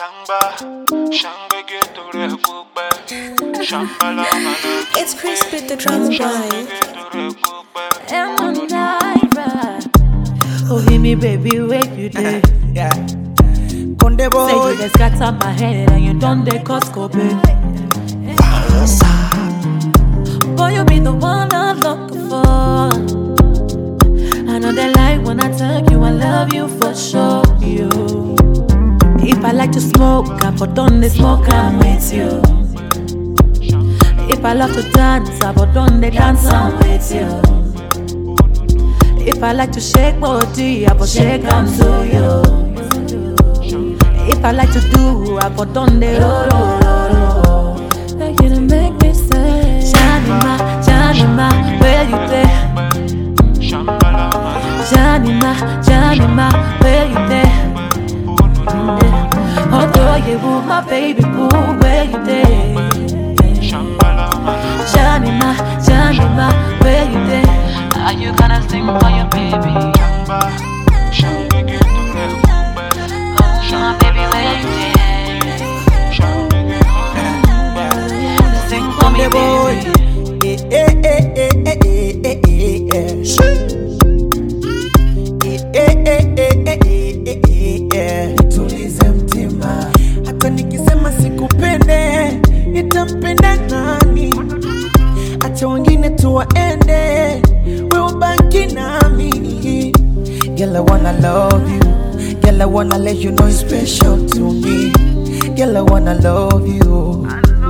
It's Chris with the drum boy. Oh, hear me, baby, wait you there. Yeah. Conde boy. Say you just got on my head and you done the Costco, baby. Boy, you be the one I'm looking for. I know they like when I tell you I love you for sure. You. If I like to smoke, I put on the smoke, I'm with you. If I love to dance, I put on the dance, I'm with you. If I like to shake body, I put shake, I'm to you. If I like to do, I put on the roll. They're gonna make me say, Janima, where you there? Janima, where you there? Although you were my baby boo, where you there? Janima, where you there? Are you gonna sing for your baby? Oh, baby, where you there? Sing for me, Tulize mtima, hata nikisema sikupende, nitampenda nani? Acha wengine tuwaende, wewe ubaki nami. Girl, I wanna love you. Girl, I wanna let you know you're special to me. Girl, I wanna love you.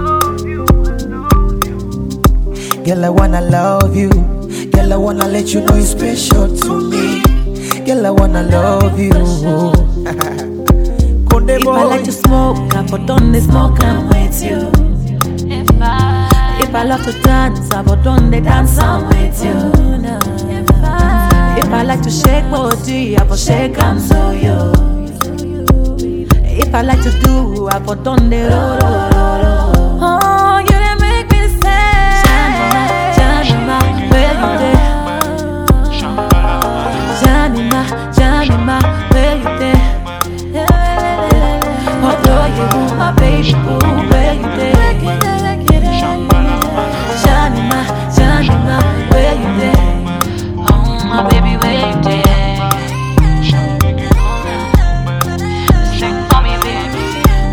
Girl, I wanna love you. Girl, I wanna let you know you're special to me. Girl, I wanna love you. If I like to smoke, I put on the smoke, I'm with you. If I love to dance, I put on the dance, I'm with you. If I like to shake body, I put shake, I'm so you. If I like to do, I put on the roll. Oh, you didn't make me say, Janima, where you there? Janima, where you there? Although you were my baby boo, where you there? Janima, where you there? Oh, my baby, where you there? Sing for me, baby.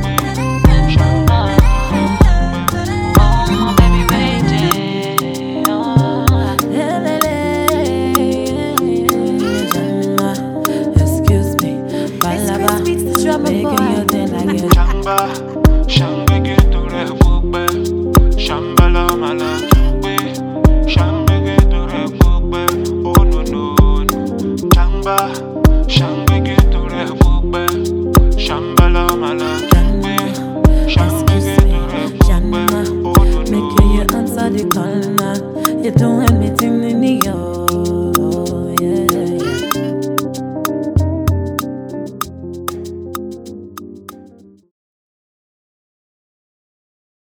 Oh, baby, where you there? Oh, excuse me, Balaba, making your thing again.